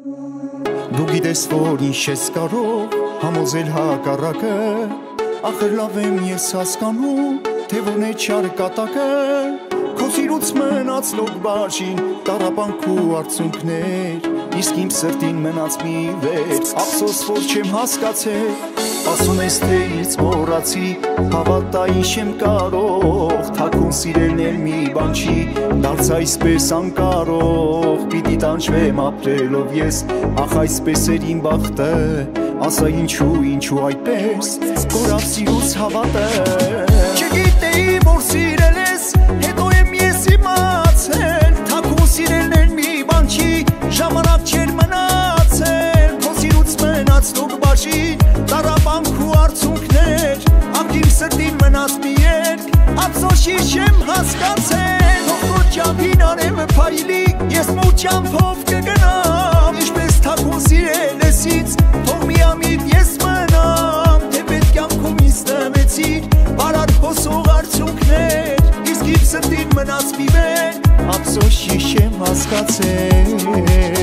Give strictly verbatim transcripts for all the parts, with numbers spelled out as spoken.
Դու գիտես, որ ինչ ես կարող համոզել հակառակը, ախր լավ եմ ես հասկանում, թե որն է չար կատակը, քո սիրուց մնաց լոկ բաժին, տառապանք ու արցունքներ, իսկ իմ սրտին մնաց մի վեր, ափսոս որ չեմ հասկացել, ասում ես թե ինձ մոռացի, հավատա ինչ եմ կարող, թաքուն սիրելն էլ մի բան չի, դարձ այսպես անկարող, պիտի տանջվեմ ապրելով ես, ախ այսպես էր իմ բախտը, ասա ինչու, ինչու այդպես, կորավ սիրուց հավատը, չգիտեի որ սիրել ես, հետո եմ ես իմացել, թաքուն սիրելն էլ մի բան չի, ժամանակ չէր մնացել, քո սիրուց մնաց լոկ բաժին, տառապանք ու արցունքներ, ախ իմ սրտին մնաց մի երգ, ափսոս ինչ եմ հասկացել, թող քո ճամփին անեմ փայլի, ես մոտ ճամփով կգնամ, ինչպես թաքուն սիրել ես ինձ, թող միամիտ ես մնամ, թե պետք կյանքում ինձ տվեցիր, բարար հոսող արցունքներ, իսկ իմ սրտին մնաց մի երգ, ափսոս ինչ եմ հասկացել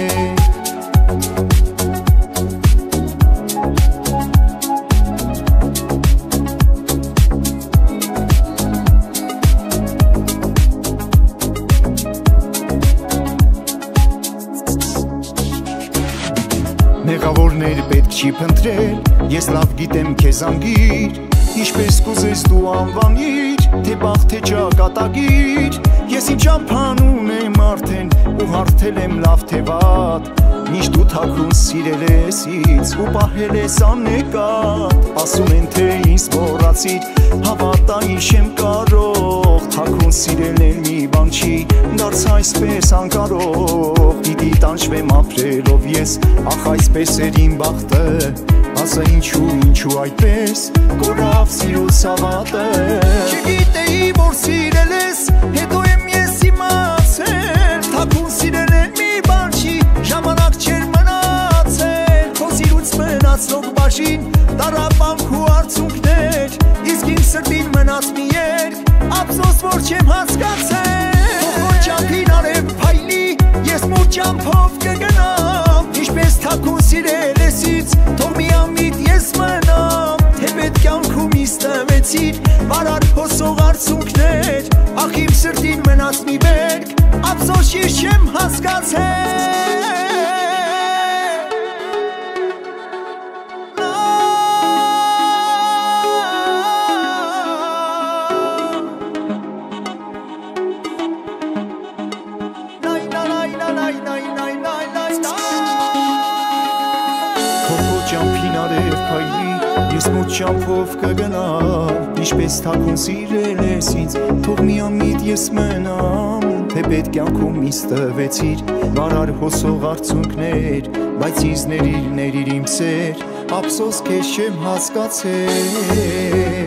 Մեղավորներ պետք չի փնտրել, ես լավ գիտեմ քեզ անգիր, ինչպես կուզես դու անվանիր, թե բախտ թե ճակատագիր, ես իմ ճամփան ունեմ արդեն, ու հարթել եմ լավ թե վատ, միշտ դու թաքուն սիրել ես ինձ, ու պահել ես աննկատ, ասում են թե ինձ մոռացիր, հավատա ինչ եմ կարող, թաքուն սիրելն էլ մի բան չի, դարձ այսպես անկարող, պիտի տանջվեմ ապրելով ես, ախ այսպես էր իմ բախտը, ասա ինչու, ինչու այդպես, կորավ սիրուց հավատը, չգիտեի որ սիրել ես, հետո եմ ես իմացել, թաքուն սիրել է մի բան չի, ժամանակ չէր մնացել, քո սիրուց մնաց լոկ բաժին, տառապանք ու արցունքներ, իսկ իմ սրտին մնաց մի երգ, ափսոս որ չեմ հասկացել, թող քո ճամփին անեմ փայլի, ես մոտ ճամփով կգնամ, ինչպես թաքուն սիրել ես ինձ, թող միամիտ ես մնամ, թե պետք կյանքում ինձ տվեցիր, բարար հոսող արցունքներ, ախ իմ սրտին մնաց մի երգ, ափսոս ինչ չեմ հասկացել Ճամփին արև փայլի, ես մոտ ճամփով կգնամ, ինչպես թաքուն սիրել ես ինձ, թող միամիտ ես մնամ, թե պետք կյանքում ինձ տվեցիր, բարար հոսող արցունքներ, բայց ինձ ներիր, ներիր իմ սեր, ափսոս քեզ չեմ հասկացել